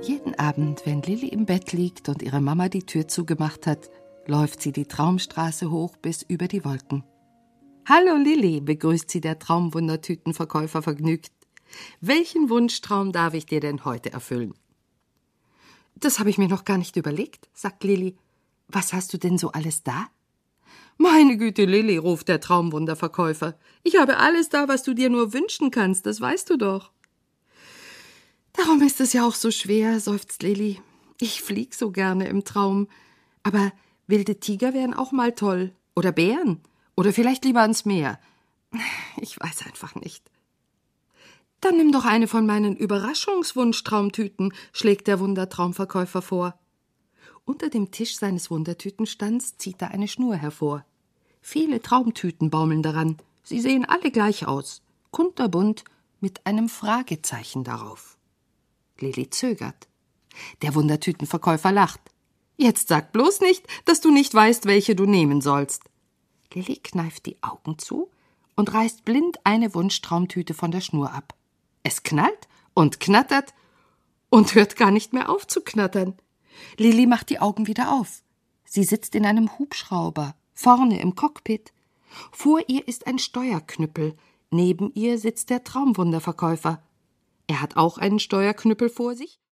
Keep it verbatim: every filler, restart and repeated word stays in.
Jeden Abend, wenn Lilli im Bett liegt und ihre Mama die Tür zugemacht hat, läuft sie die Traumstraße hoch bis über die Wolken. »Hallo Lilli«, begrüßt sie der Traumwundertütenverkäufer vergnügt. »Welchen Wunschtraum darf ich dir denn heute erfüllen?« »Das habe ich mir noch gar nicht überlegt«, sagt Lilli. »Was hast du denn so alles da?« »Meine Güte, Lilli«, ruft der Traumwunderverkäufer. »Ich habe alles da, was du dir nur wünschen kannst, das weißt du doch.« »Darum ist es ja auch so schwer«, seufzt Lilli. »Ich flieg so gerne im Traum. Aber wilde Tiger wären auch mal toll. Oder Bären. Oder vielleicht lieber ans Meer. Ich weiß einfach nicht.« »Dann nimm doch eine von meinen Überraschungswunschtraumtüten«, schlägt der Wundertraumverkäufer vor. Unter dem Tisch seines Wundertütenstands zieht er eine Schnur hervor. Viele Traumtüten baumeln daran. Sie sehen alle gleich aus. Kunterbunt mit einem Fragezeichen darauf. Lilli zögert. Der Wundertütenverkäufer lacht. »Jetzt sag bloß nicht, dass du nicht weißt, welche du nehmen sollst.« Lilli kneift die Augen zu und reißt blind eine Wunschtraumtüte von der Schnur ab. Es knallt und knattert und hört gar nicht mehr auf zu knattern. Lilli macht die Augen wieder auf. Sie sitzt in einem Hubschrauber, vorne im Cockpit. Vor ihr ist ein Steuerknüppel. Neben ihr sitzt der Traumwunderverkäufer. Er hat auch einen Steuerknüppel vor sich